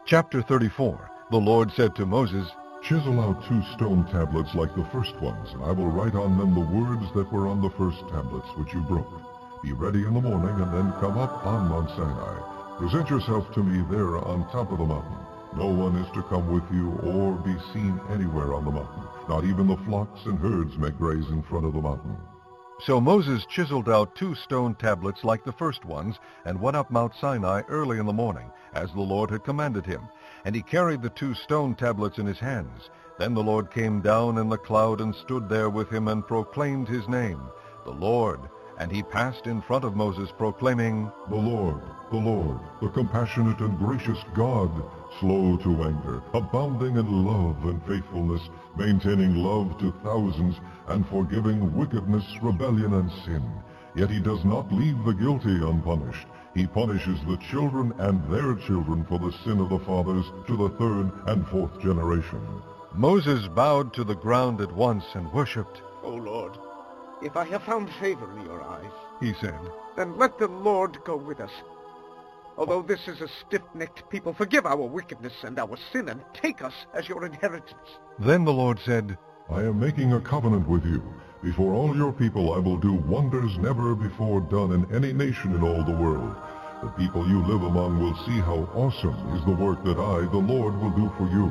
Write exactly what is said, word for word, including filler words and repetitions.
Chapter thirty-four. The Lord said to Moses, Chisel out two stone tablets like the first ones, and I will write on them the words that were on the first tablets which you broke. Be ready in the morning, and then come up on Mount Sinai. Present yourself to me there on top of the mountain. No one is to come with you or be seen anywhere on the mountain. Not even the flocks and herds may graze in front of the mountain. So Moses chiseled out two stone tablets like the first ones, and went up Mount Sinai early in the morning, as the Lord had commanded him. And he carried the two stone tablets in his hands. Then the Lord came down in the cloud and stood there with him and proclaimed his name, the Lord. And he passed in front of Moses, proclaiming, The Lord, the Lord, the compassionate and gracious God, slow to anger, abounding in love and faithfulness, maintaining love to thousands, and forgiving wickedness, rebellion, and sin. Yet he does not leave the guilty unpunished. He punishes the children and their children for the sin of the fathers to the third and fourth generation. Moses bowed to the ground at once and worshipped. O Lord, if I have found favor in your eyes, he said, then let the Lord go with us. Although this is a stiff-necked people, forgive our wickedness and our sin, and take us as your inheritance. Then the Lord said, I am making a covenant with you. Before all your people I will do wonders never before done in any nation in all the world. The people you live among will see how awesome is the work that I, the Lord, will do for you.